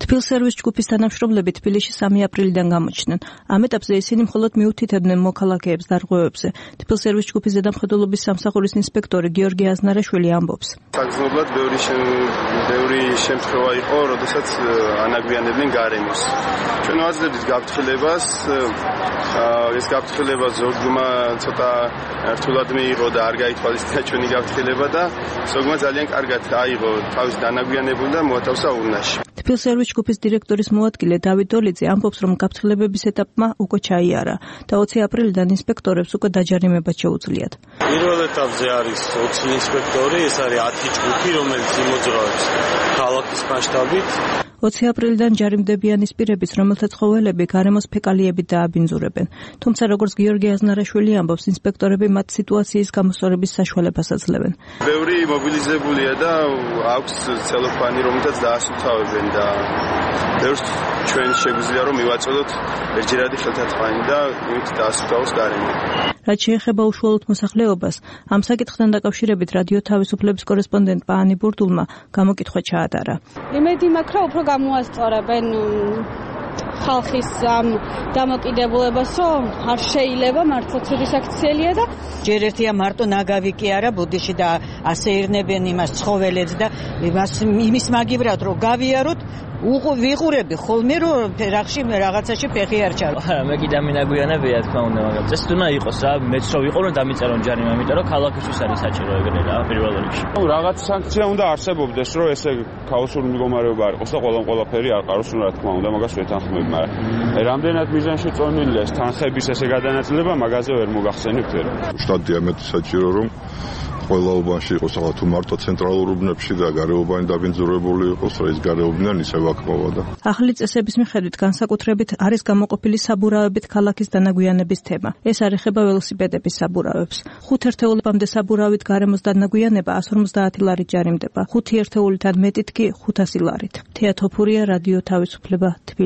თბილსერვის ჯგუფის თანამშრომლები თბილისში 3 აპრილიდან გამოჩნდნენ. ამ ეტაპზე ისინი მხოლოდ მიუთითებდნენ მოქალაქეებს დარღვევებზე. თბილსერვის ჯგუფის ზედამხედველობის სამსახურის ინსპექტორი გიორგი აზნარაშვილი ამბობს. საგრძნობლად ბევრი შემთხვევა იყო, როდესაც ანაგვიანებდნენ გარემოს. ჩვენ ვაძლევთ გაფრთხილებას, ეს გაფრთხილება ზოგმა ცოტა რთულად მიიღო და არ გაითვალისწინა ჩვენი გაფრთხილება და ზოგმა ძალიან კარგად აიღო თავის დანაგვიანებული და მოათავსა ურნაში. თბილსერვის ჯგუფის დირექტორის მოადგილე დავით დოლიძე ამბობს, რომ გაფრთხილებების ეტაპმა უკვე ჩაიარა და 20 აპრილიდან ინსპექტორებს უკვე დაჯარიმება შეუძლიათ. პირველ ეტაპზე არის 20 ინსპექტორი, ეს არის 10 ჯგუფი, რომელიც იმოძრავებს ქალაქის მასშტაბით. 20 აპრილიდან ჯარიმდებიან ის პირებიც, რომელთა ცხოველები გარემოს ფეკალიებით დააბინძურებენ. თუმცა, როგორც გიორგი აზნარაშვილი ამბობს, ინსპექტორები მათ სიტუაციის გამოსწორების საშუალებას აძლევენ. ბევრი მობილიზებულია და აქვს ცელოფანი, რომელთაც დაასუფთავებენ და ბევრს ჩვენ შეგვიძლია რომ მივაწოდოთ ერთჯერადი ხელთათმანი და იმით დაასუფთავოს გარემო. რაც შეეხება უშუალოდ მოსახლეობას, ამ საკითხთან დაკავშირებით რადიო თავისუფლების კორესპონდენტმა ანი ბურდულმა გამოკითხვა ჩაატარა. იმედი მაქვს, რომ უფრო გამოასწორებენ ხალხის ამ დამოკიდებულებას, რომ არ შეიძლება მართლა ცუდი საქციელია და ჯერ ერთია მარტო ნაგავი კი არა ბუდიში და ასე ერნებენ იმას ცხოველებს და იმის მაგივრად რომ გავიაროთ ვიყურები ხოლმე რომ ფერახში რაღაცაში ფეხი არ ჩარო. მე კი დამინაგვიანებია თქმა უნდა, მაგრამ წესით უნდა იყოს რა, მეც რო ვიყო რომ დამიწერონ ჯარიმა, იმიტომ რომ ქალაქისთვის არის საჭირო ეგრე რა პირველ რიგში. რაღაც სანქცია უნდა არსებობდეს, რომ ესე ქაოსური მდგომარეობა არ იყოს და ყველაფერი არ ყაროს, რა თქმა უნდა, მაგას ვეთანხმებ, მაგრამ რამდენად მიზანშეწონილია ეს თანხების ესე გადანაწილება, მაგაზე ვერ მოგახსენებთ ვერ. შტატი ამეთ საჭირო რომ ყველა უბანში იყოს ახლა თუ მარტო ცენტრალურ უბნებში და გარეუბანი დაბინძურებული იყოს, რა ის გარეუბნიდან ისევ აკმავა და ახალი წესების მიხედვით განსაკუთრებით არის გამოყოფილი საბურავებით ქალაქის დანაგვიანების თემა. ეს არ ეხება ველოსიპედების საბურავებს. 5 ერთეულებამდე საბურავით გარემოს დანაგვიანება 150 ლარით ჯარიმდება. 5 ერთეულიდან მეტით კი 500 ლარით. თეა თოფურია, რადიო თავისუფლება, თბილისი.